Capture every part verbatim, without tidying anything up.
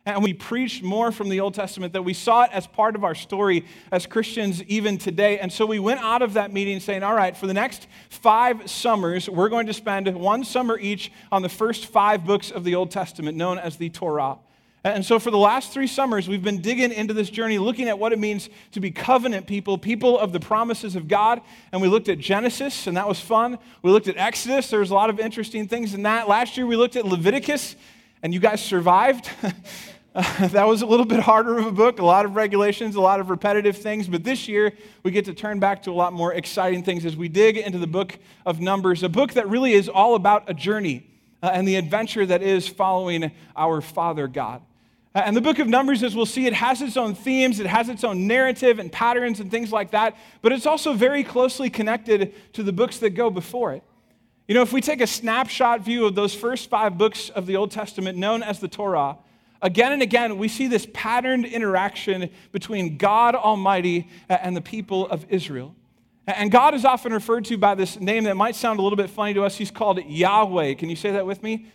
and we preached more from the Old Testament, that we saw it as part of our story as Christians even today. And so we went out of that meeting saying, all right, for the next five summers, we're going to spend one summer each on the first five books of the Old Testament, known as the Torah. And so for the last three summers, we've been digging into this journey, looking at what it means to be covenant people, people of the promises of God. And we looked at Genesis, and that was fun. We looked at Exodus. There was a lot of interesting things in that. Last year, we looked at Leviticus, and you guys survived. Uh, that was a little bit harder of a book, a lot of regulations, a lot of repetitive things. But this year, we get to turn back to a lot more exciting things as we dig into the book of Numbers, a book that really is all about a journey uh, and the adventure that is following our Father God. Uh, and the book of Numbers, as we'll see, it has its own themes, it has its own narrative and patterns and things like that, but it's also very closely connected to the books that go before it. You know, if we take a snapshot view of those first five books of the Old Testament known as the Torah, again and again, we see this patterned interaction between God Almighty and the people of Israel. And God is often referred to by this name that might sound a little bit funny to us. He's called Yahweh. Can you say that with me? Yahweh.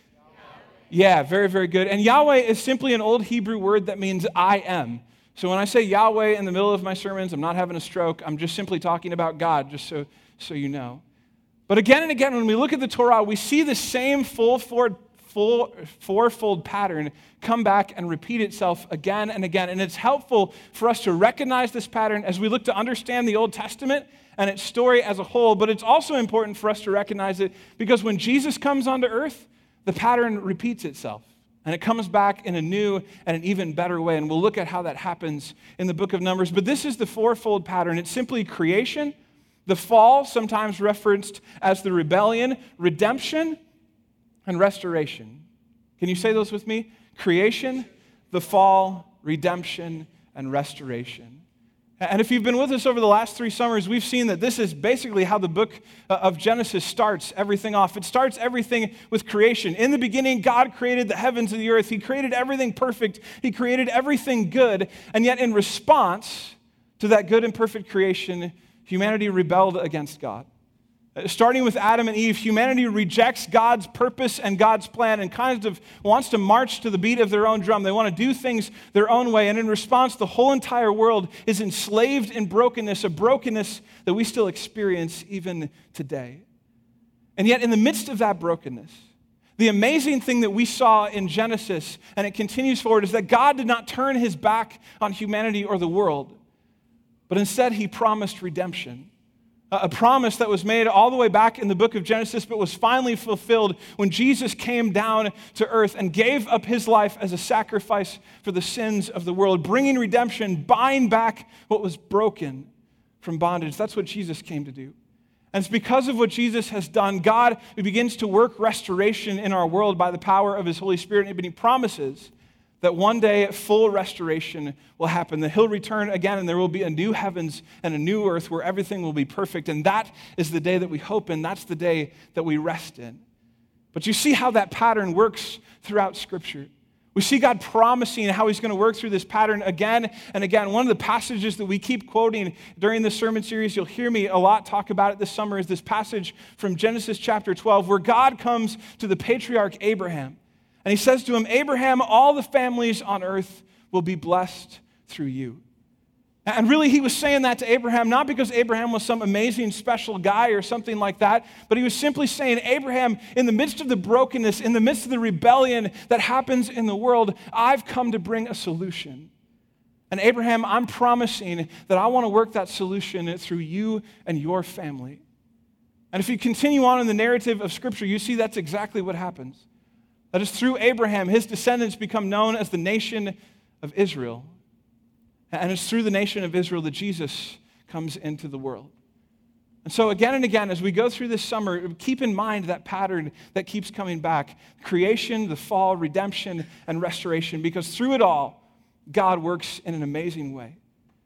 Yeah, very, very good. And Yahweh is simply an old Hebrew word that means I am. So when I say Yahweh in the middle of my sermons, I'm not having a stroke. I'm just simply talking about God, just so, so you know. But again and again, when we look at the Torah, we see the same full forward Full, fourfold pattern come back and repeat itself again and again. And it's helpful for us to recognize this pattern as we look to understand the Old Testament and its story as a whole. But it's also important for us to recognize it because when Jesus comes onto earth, the pattern repeats itself. And it comes back in a new and an even better way. And we'll look at how that happens in the book of Numbers. But this is the fourfold pattern. It's simply creation, the fall, sometimes referenced as the rebellion, redemption, and restoration. Can you say those with me? Creation, the fall, redemption, and restoration. And if you've been with us over the last three summers, we've seen that this is basically how the book of Genesis starts everything off. It starts everything with creation. In the beginning, God created the heavens and the earth. He created everything perfect. He created everything good. And yet in response to that good and perfect creation, humanity rebelled against God. Starting with Adam and Eve, humanity rejects God's purpose and God's plan and kind of wants to march to the beat of their own drum. They want to do things their own way. And in response, the whole entire world is enslaved in brokenness, a brokenness that we still experience even today. And yet, in the midst of that brokenness, the amazing thing that we saw in Genesis, and it continues forward, is that God did not turn his back on humanity or the world, but instead he promised redemption. A promise that was made all the way back in the book of Genesis, but was finally fulfilled when Jesus came down to earth and gave up his life as a sacrifice for the sins of the world, bringing redemption, buying back what was broken from bondage. That's what Jesus came to do. And it's because of what Jesus has done, God begins to work restoration in our world by the power of his Holy Spirit, and he promises that one day full restoration will happen, that he'll return again and there will be a new heavens and a new earth where everything will be perfect. And that is the day that we hope in. That's the day that we rest in. But you see how that pattern works throughout Scripture. We see God promising how he's going to work through this pattern again and again. One of the passages that we keep quoting during this sermon series, you'll hear me a lot talk about it this summer, is this passage from Genesis chapter twelve, where God comes to the patriarch Abraham. And he says to him, Abraham, all the families on earth will be blessed through you. And really, he was saying that to Abraham, not because Abraham was some amazing special guy or something like that, but he was simply saying, Abraham, in the midst of the brokenness, in the midst of the rebellion that happens in the world, I've come to bring a solution. And Abraham, I'm promising that I want to work that solution through you and your family. And if you continue on in the narrative of Scripture, you see that's exactly what happens. That is, through Abraham, his descendants become known as the nation of Israel. And it's through the nation of Israel that Jesus comes into the world. And so again and again, as we go through this summer, keep in mind that pattern that keeps coming back. Creation, the fall, redemption, and restoration. Because through it all, God works in an amazing way.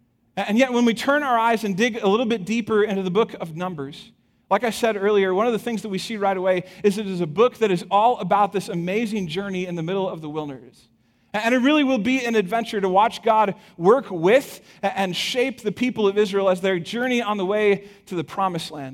And yet when we turn our eyes and dig a little bit deeper into the book of Numbers, like I said earlier, one of the things that we see right away is it is a book that is all about this amazing journey in the middle of the wilderness. And it really will be an adventure to watch God work with and shape the people of Israel as they journey on the way to the promised land.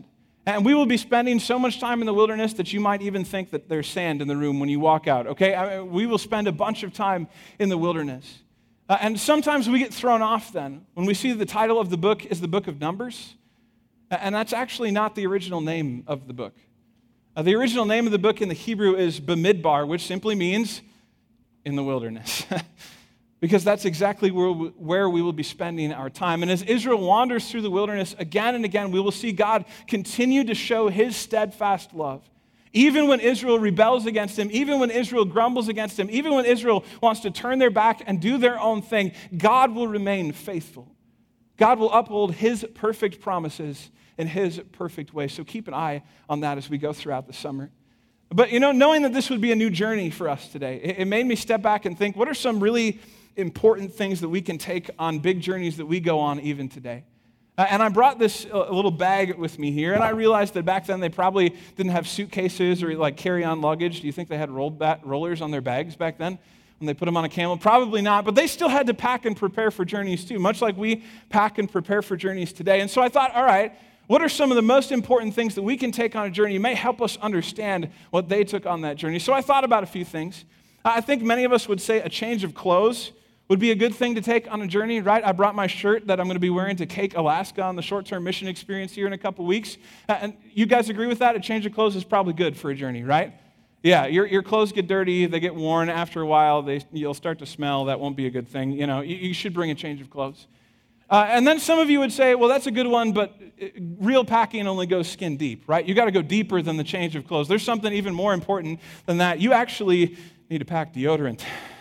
And we will be spending so much time in the wilderness that you might even think that there's sand in the room when you walk out, okay? I mean, we will spend a bunch of time in the wilderness. Uh, and sometimes we get thrown off then when we see the title of the book is the Book of Numbers. And that's actually not the original name of the book. Uh, the original name of the book in the Hebrew is Bamidbar, which simply means in the wilderness. Because that's exactly where we, where we will be spending our time. And as Israel wanders through the wilderness again and again, we will see God continue to show his steadfast love. Even when Israel rebels against him, even when Israel grumbles against him, even when Israel wants to turn their back and do their own thing, God will remain faithful. God will uphold his perfect promises in his perfect way. So keep an eye on that as we go throughout the summer. But, you know, knowing that this would be a new journey for us today, it, it made me step back and think, what are some really important things that we can take on big journeys that we go on even today? Uh, and I brought this uh, little bag with me here, and I realized that back then they probably didn't have suitcases or like carry-on luggage. Do you think they had rolled bat rollers on their bags back then when they put them on a camel? Probably not, but they still had to pack and prepare for journeys too, much like we pack and prepare for journeys today. And so I thought, all right, what are some of the most important things that we can take on a journey? It may help us understand what they took on that journey. So I thought about a few things. I think many of us would say a change of clothes would be a good thing to take on a journey, right? I brought my shirt that I'm going to be wearing to Cake, Alaska on the short-term mission experience here in a couple weeks. And you guys agree with that? A change of clothes is probably good for a journey, right? Yeah, your, your clothes get dirty, they get worn after a while, they, you'll start to smell. That won't be a good thing. You know, you, you should bring a change of clothes. Uh, and then some of you would say, well, that's a good one, but real packing only goes skin deep, right? You got to go deeper than the change of clothes. There's something even more important than that. You actually need to pack deodorant,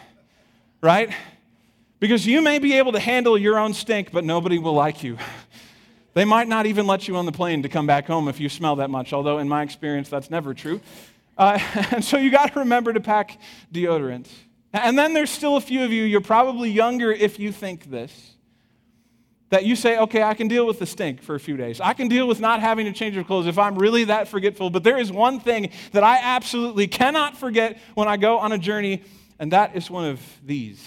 right? Because you may be able to handle your own stink, but nobody will like you. They might not even let you on the plane to come back home if you smell that much, although in my experience, that's never true. Uh, and so you got to remember to pack deodorant. And then there's still a few of you, you're probably younger if you think this, that you say, okay, I can deal with the stink for a few days. I can deal with not having to change your clothes if I'm really that forgetful. But there is one thing that I absolutely cannot forget when I go on a journey, and that is one of these.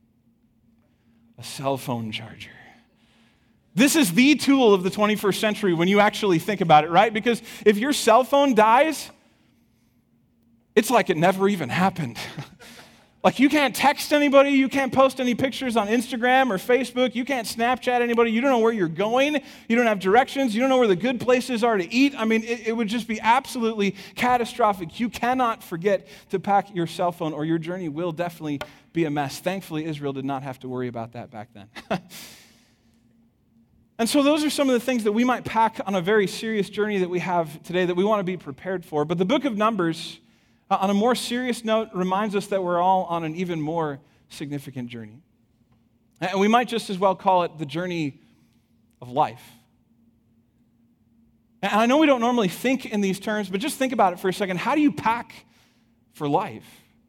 A cell phone charger. This is the tool of the twenty-first century when you actually think about it, right? Because if your cell phone dies, it's like it never even happened. Like you can't text anybody, you can't post any pictures on Instagram or Facebook, you can't Snapchat anybody, you don't know where you're going, you don't have directions, you don't know where the good places are to eat. I mean, it, it would just be absolutely catastrophic. You cannot forget to pack your cell phone or your journey will definitely be a mess. Thankfully, Israel did not have to worry about that back then. And so those are some of the things that we might pack on a very serious journey that we have today that we want to be prepared for. But the book of Numbers, uh, on a more serious note, reminds us that we're all on an even more significant journey. And we might just as well call it the journey of life. And I know we don't normally think in these terms, but just think about it for a second. How do you pack for life?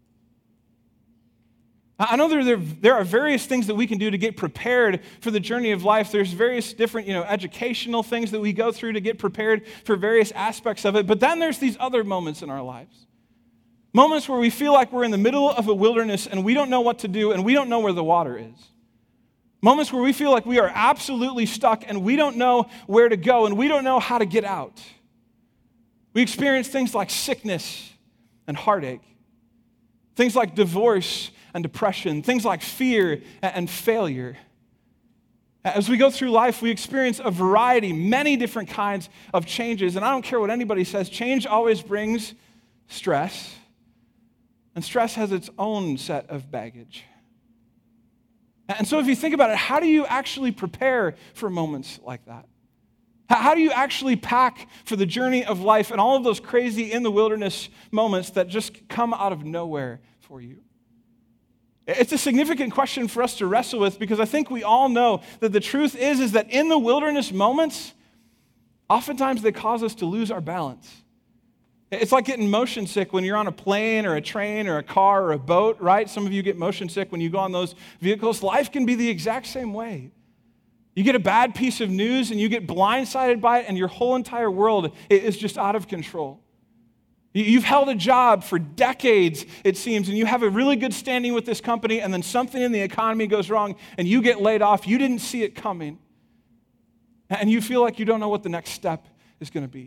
I know there, there, there are various things that we can do to get prepared for the journey of life. There's various different, you know, educational things that we go through to get prepared for various aspects of it. But then there's these other moments in our lives. Moments where we feel like we're in the middle of a wilderness and we don't know what to do and we don't know where the water is. Moments where we feel like we are absolutely stuck and we don't know where to go and we don't know how to get out. We experience things like sickness and heartache. Things like divorce and depression, things like fear and failure. As we go through life, we experience a variety, many different kinds of changes. And I don't care what anybody says, change always brings stress. And stress has its own set of baggage. And so if you think about it, how do you actually prepare for moments like that? How do you actually pack for the journey of life and all of those crazy in the wilderness moments that just come out of nowhere for you? It's a significant question for us to wrestle with because I think we all know that the truth is, is that in the wilderness moments, oftentimes they cause us to lose our balance. It's like getting motion sick when you're on a plane or a train or a car or a boat, right? Some of you get motion sick when you go on those vehicles. Life can be the exact same way. You get a bad piece of news and you get blindsided by it and your whole entire world is just out of control. You've held a job for decades, it seems, and you have a really good standing with this company, and then something in the economy goes wrong, and you get laid off. You didn't see it coming. And you feel like you don't know what the next step is going to be.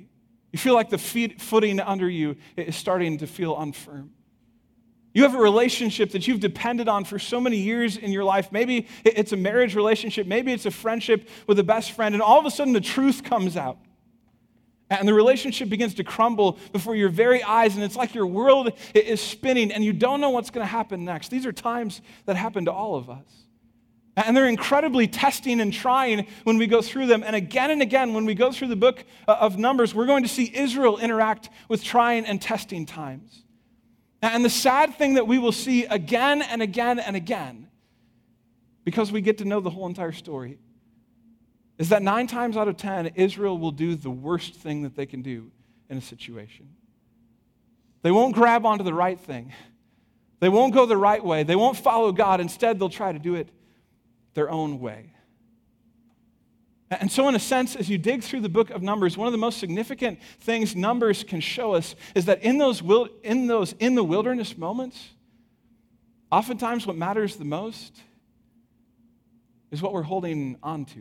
You feel like the feet, footing under you is starting to feel unfirm. You have a relationship that you've depended on for so many years in your life. Maybe it's a marriage relationship. Maybe it's a friendship with a best friend. And all of a sudden, the truth comes out. And the relationship begins to crumble before your very eyes. And it's like your world is spinning and you don't know what's going to happen next. These are times that happen to all of us. And they're incredibly testing and trying when we go through them. And again and again, when we go through the book of Numbers, we're going to see Israel interact with trying and testing times. And the sad thing that we will see again and again and again, because we get to know the whole entire story, is that nine times out of ten, Israel will do the worst thing that they can do in a situation. They won't grab onto the right thing. They won't go the right way. They won't follow God. Instead, they'll try to do it their own way. And so in a sense, as you dig through the book of Numbers, one of the most significant things Numbers can show us is that in those, in those in the wilderness moments, oftentimes what matters the most is what we're holding on to.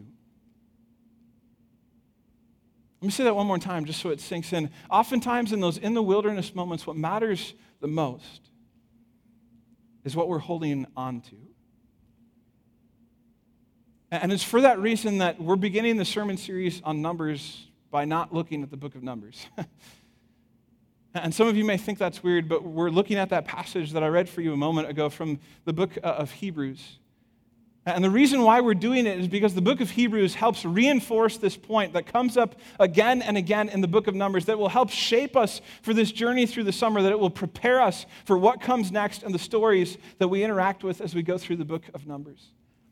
Let me say that one more time just so it sinks in. Oftentimes in those in the wilderness moments, what matters the most is what we're holding on to. And it's for that reason that we're beginning the sermon series on Numbers by not looking at the book of Numbers. And some of you may think that's weird, but we're looking at that passage that I read for you a moment ago from the book of Hebrews. And the reason why we're doing it is because the book of Hebrews helps reinforce this point that comes up again and again in the book of Numbers that will help shape us for this journey through the summer, that it will prepare us for what comes next and the stories that we interact with as we go through the book of Numbers.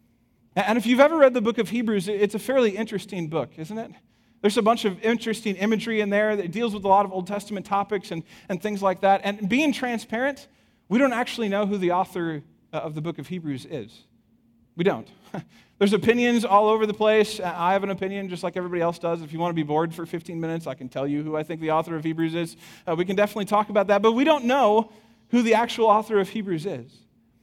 And if you've ever read the book of Hebrews, it's a fairly interesting book, isn't it? There's a bunch of interesting imagery in there that deals with a lot of Old Testament topics and, and things like that. And being transparent, we don't actually know who the author of the book of Hebrews is. We don't. There's opinions all over the place. I have an opinion just like everybody else does. If you want to be bored for fifteen minutes, I can tell you who I think the author of Hebrews is. Uh, we can definitely talk about that. But we don't know who the actual author of Hebrews is.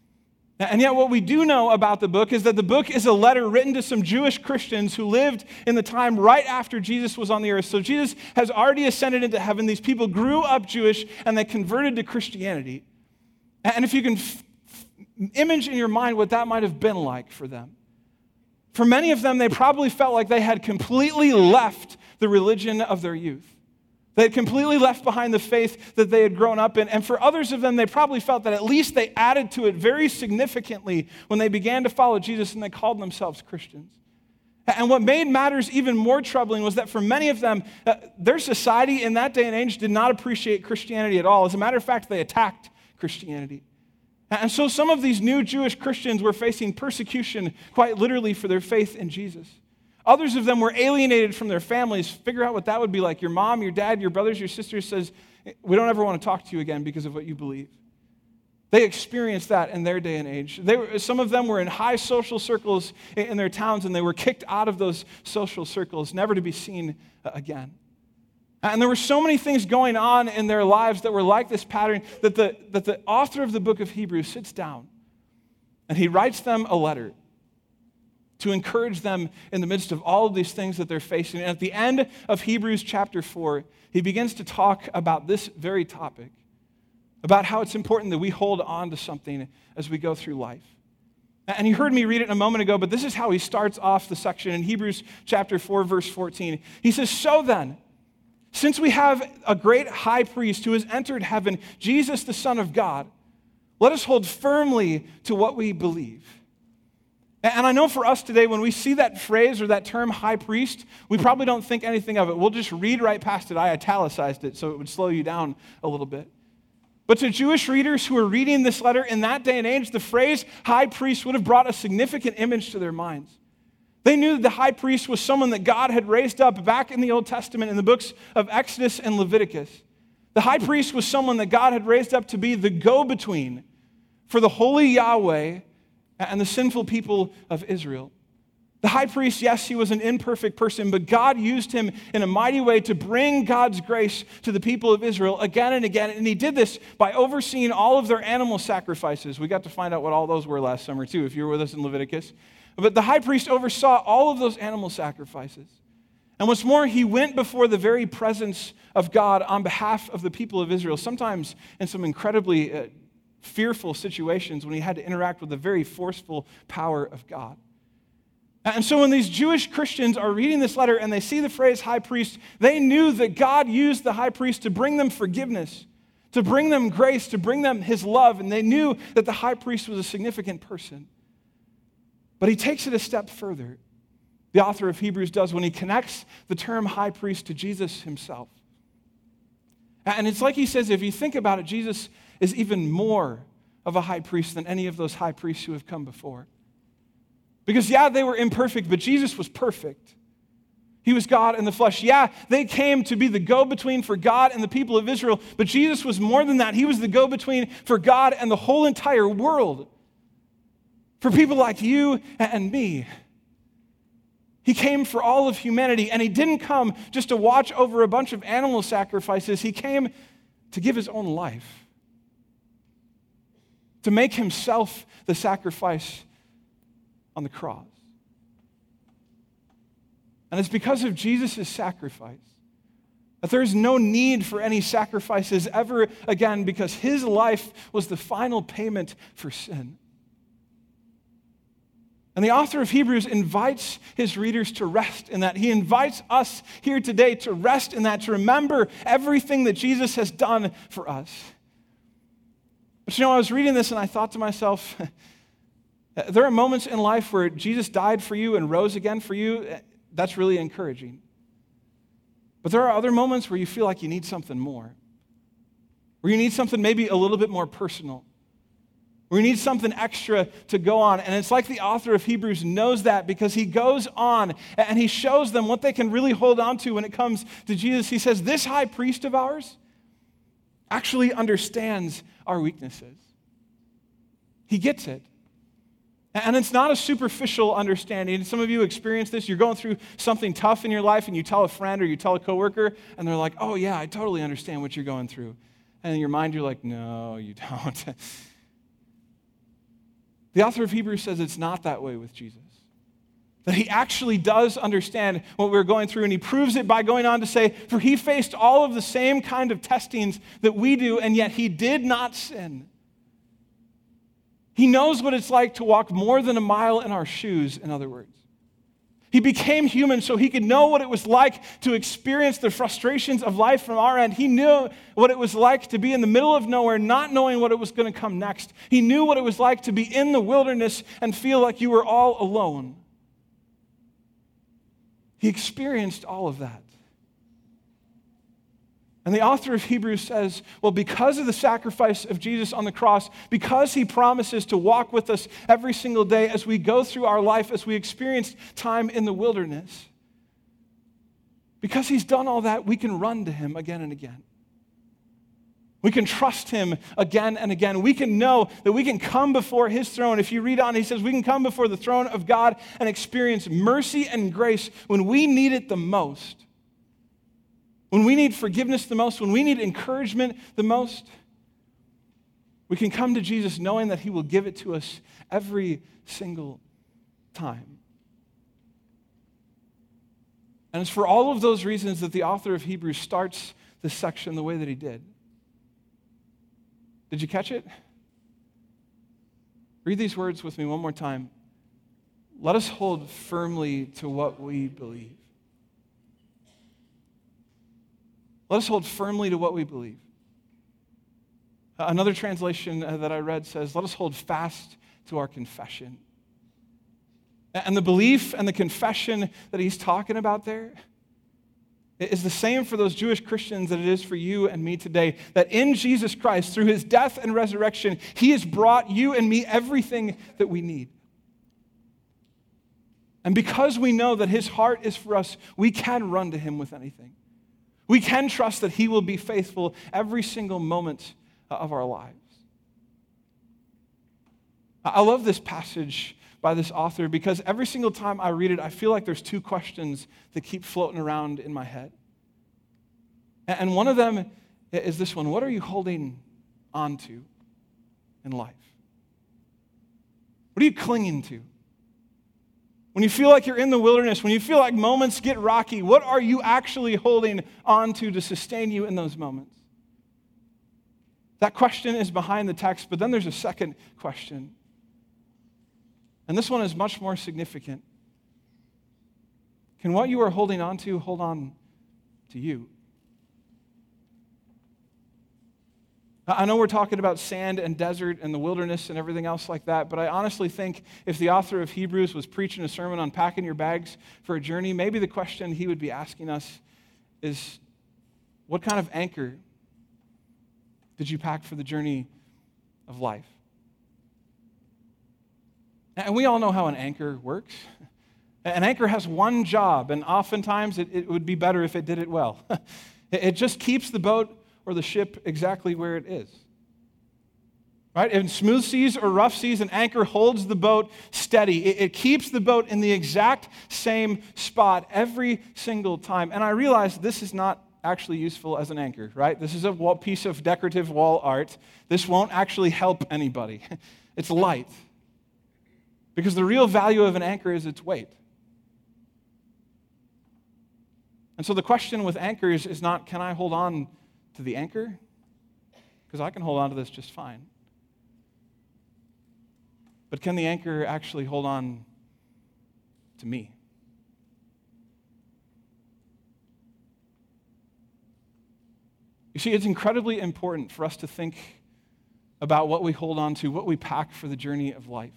And yet what we do know about the book is that the book is a letter written to some Jewish Christians who lived in the time right after Jesus was on the earth. So Jesus has already ascended into heaven. These people grew up Jewish and they converted to Christianity. And if you can f- image in your mind what that might have been like for them. For many of them, they probably felt like they had completely left the religion of their youth. They had completely left behind the faith that they had grown up in. And for others of them, they probably felt that at least they added to it very significantly when they began to follow Jesus and they called themselves Christians. And what made matters even more troubling was that for many of them, uh, their society in that day and age did not appreciate Christianity at all. As a matter of fact, they attacked Christianity. And so some of these new Jewish Christians were facing persecution quite literally for their faith in Jesus. Others of them were alienated from their families. Figure out what that would be like. Your mom, your dad, your brothers, your sisters says, we don't ever want to talk to you again because of what you believe. They experienced that in their day and age. They were, some of them were in high social circles in their towns, and they were kicked out of those social circles, never to be seen again. And there were so many things going on in their lives that were like this pattern that the, that the author of the book of Hebrews sits down and he writes them a letter to encourage them in the midst of all of these things that they're facing. And at the end of Hebrews chapter four, he begins to talk about this very topic, about how it's important that we hold on to something as we go through life. And you heard me read it a moment ago, but this is how he starts off the section in Hebrews chapter four, verse fourteen. He says, so then, since we have a great high priest who has entered heaven, Jesus, the Son of God, let us hold firmly to what we believe. And I know for us today, when we see that phrase or that term high priest, we probably don't think anything of it. We'll just read right past it. I italicized it so it would slow you down a little bit. But to Jewish readers who are reading this letter in that day and age, the phrase high priest would have brought a significant image to their minds. They knew that the high priest was someone that God had raised up back in the Old Testament in the books of Exodus and Leviticus. The high priest was someone that God had raised up to be the go-between for the holy Yahweh and the sinful people of Israel. The high priest, yes, he was an imperfect person, but God used him in a mighty way to bring God's grace to the people of Israel again and again. And he did this by overseeing all of their animal sacrifices. We got to find out what all those were last summer, too, if you were with us in Leviticus. But the high priest oversaw all of those animal sacrifices. And what's more, he went before the very presence of God on behalf of the people of Israel, sometimes in some incredibly uh, fearful situations when he had to interact with the very forceful power of God. And so when these Jewish Christians are reading this letter and they see the phrase high priest, they knew that God used the high priest to bring them forgiveness, to bring them grace, to bring them his love, and they knew that the high priest was a significant person. But he takes it a step further. The author of Hebrews does when he connects the term high priest to Jesus himself. And it's like he says, if you think about it, Jesus is even more of a high priest than any of those high priests who have come before. Because yeah, they were imperfect, but Jesus was perfect. He was God in the flesh. Yeah, they came to be the go-between for God and the people of Israel, but Jesus was more than that. He was the go-between for God and the whole entire world. For people like you and me. He came for all of humanity, and he didn't come just to watch over a bunch of animal sacrifices. He came to give his own life, to make himself the sacrifice on the cross. And it's because of Jesus' sacrifice that there is no need for any sacrifices ever again, because his life was the final payment for sin. And the author of Hebrews invites his readers to rest in that. He invites us here today to rest in that, to remember everything that Jesus has done for us. But you know, I was reading this and I thought to myself, there are moments in life where Jesus died for you and rose again for you. That's really encouraging. But there are other moments where you feel like you need something more, where you need something maybe a little bit more personal. We need something extra to go on. And it's like the author of Hebrews knows that, because he goes on and he shows them what they can really hold on to when it comes to Jesus. He says, this high priest of ours actually understands our weaknesses. He gets it. And it's not a superficial understanding. Some of you experience this. You're going through something tough in your life and you tell a friend or you tell a coworker and they're like, oh yeah, I totally understand what you're going through. And in your mind you're like, no, you don't. The author of Hebrews says it's not that way with Jesus. That he actually does understand what we're going through, and he proves it by going on to say, for he faced all of the same kind of testings that we do, and yet he did not sin. He knows what it's like to walk more than a mile in our shoes, in other words. He became human so he could know what it was like to experience the frustrations of life from our end. He knew what it was like to be in the middle of nowhere, not knowing what it was going to come next. He knew what it was like to be in the wilderness and feel like you were all alone. He experienced all of that. And the author of Hebrews says, well, because of the sacrifice of Jesus on the cross, because he promises to walk with us every single day as we go through our life, as we experience time in the wilderness, because he's done all that, we can run to him again and again. We can trust him again and again. We can know that we can come before his throne. If you read on, he says we can come before the throne of God and experience mercy and grace when we need it the most. When we need forgiveness the most, when we need encouragement the most, we can come to Jesus knowing that he will give it to us every single time. And it's for all of those reasons that the author of Hebrews starts this section the way that he did. Did you catch it? Read these words with me one more time. Let us hold firmly to what we believe. Let us hold firmly to what we believe. Another translation that I read says, let us hold fast to our confession. And the belief and the confession that he's talking about there is the same for those Jewish Christians that it is for you and me today, that in Jesus Christ, through his death and resurrection, he has brought you and me everything that we need. And because we know that his heart is for us, we can run to him with anything. We can trust that he will be faithful every single moment of our lives. I love this passage by this author because every single time I read it, I feel like there's two questions that keep floating around in my head. And one of them is this one: what are you holding on to in life? What are you clinging to? When When you feel like you're in the wilderness, when you feel like moments get rocky, what are you actually holding on to to sustain you in those moments? That question is behind the text, but then there's a second question. And this one is much more significant. Can what you are holding on to hold on to you? I know we're talking about sand and desert and the wilderness and everything else like that, but I honestly think if the author of Hebrews was preaching a sermon on packing your bags for a journey, maybe the question he would be asking us is, what kind of anchor did you pack for the journey of life? And we all know how an anchor works. An anchor has one job, and oftentimes it, it would be better if it did it well. It just keeps the boat or the ship exactly where it is. Right? In smooth seas or rough seas, an anchor holds the boat steady. It, it keeps the boat in the exact same spot every single time. And I realize this is not actually useful as an anchor, right? This is a wall, piece of decorative wall art. This won't actually help anybody. It's light. Because the real value of an anchor is its weight. And so the question with anchors is not, can I hold on to the anchor? Because I can hold on to this just fine. But can the anchor actually hold on to me? You see, it's incredibly important for us to think about what we hold on to, what we pack for the journey of life.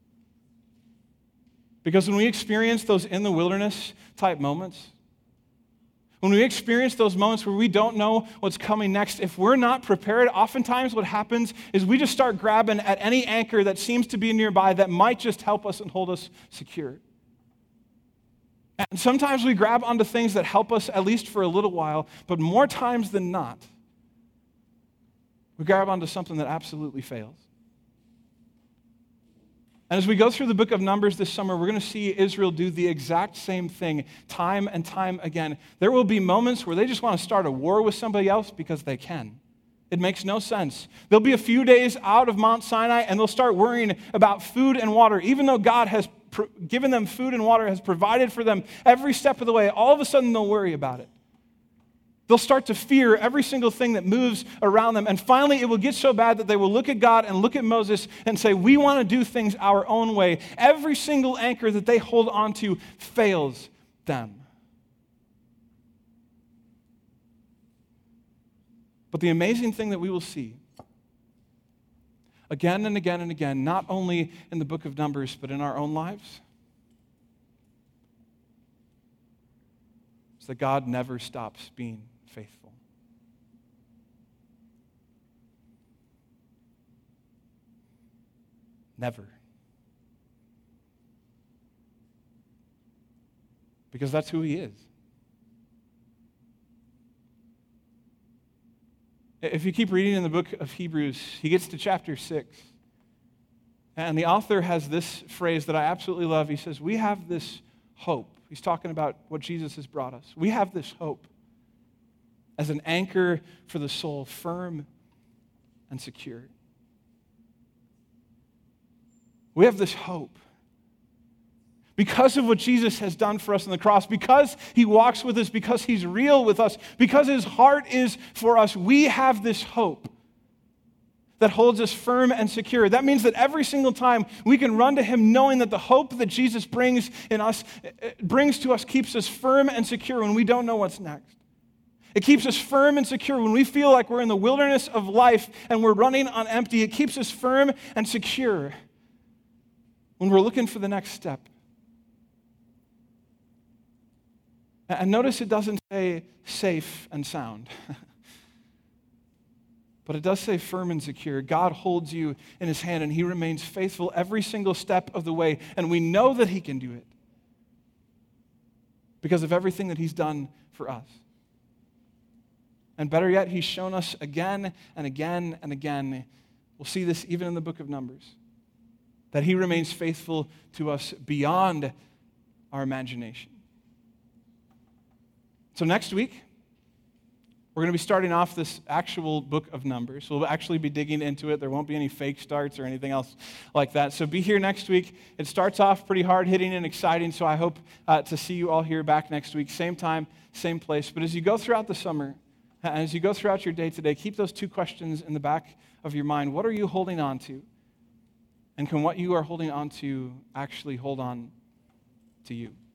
Because when we experience those in the wilderness type moments, when we experience those moments where we don't know what's coming next, if we're not prepared, oftentimes what happens is we just start grabbing at any anchor that seems to be nearby that might just help us and hold us secure. And sometimes we grab onto things that help us at least for a little while, but more times than not, we grab onto something that absolutely fails. And as we go through the book of Numbers this summer, we're going to see Israel do the exact same thing time and time again. There will be moments where they just want to start a war with somebody else because they can. It makes no sense. They'll be a few days out of Mount Sinai and they'll start worrying about food and water. Even though God has pr- given them food and water, has provided for them every step of the way, all of a sudden they'll worry about it. They'll start to fear every single thing that moves around them. And finally, it will get so bad that they will look at God and look at Moses and say, we want to do things our own way. Every single anchor that they hold onto fails them. But the amazing thing that we will see again and again and again, not only in the book of Numbers, but in our own lives, is that God never stops being faithful. Never. Because that's who he is. If you keep reading in the book of Hebrews, he gets to chapter six, and the author has this phrase that I absolutely love. He says, we have this hope. He's talking about what Jesus has brought us. We have this hope as an anchor for the soul, firm and secure. We have this hope because of what Jesus has done for us on the cross, because he walks with us, because he's real with us, because his heart is for us. We have this hope that holds us firm and secure. That means that every single time we can run to him knowing that the hope that Jesus brings in us, brings to us, keeps us firm and secure when we don't know what's next. It keeps us firm and secure when we feel like we're in the wilderness of life and we're running on empty. It keeps us firm and secure when we're looking for the next step. And notice it doesn't say safe and sound. But it does say firm and secure. God holds you in his hand and he remains faithful every single step of the way. And we know that he can do it because of everything that he's done for us. And better yet, he's shown us again and again and again. We'll see this even in the book of Numbers, that he remains faithful to us beyond our imagination. So next week, we're We're going to be starting off this actual book of Numbers. We'll actually be digging into it. There won't be any fake starts or anything else like that. So be here next week. It starts off pretty hard-hitting and exciting, so I hope uh, to see you all here back next week. Same time, same place. But as you go throughout the summer, and as you go throughout your day today, keep those two questions in the back of your mind. What are you holding on to? And can what you are holding on to actually hold on to you?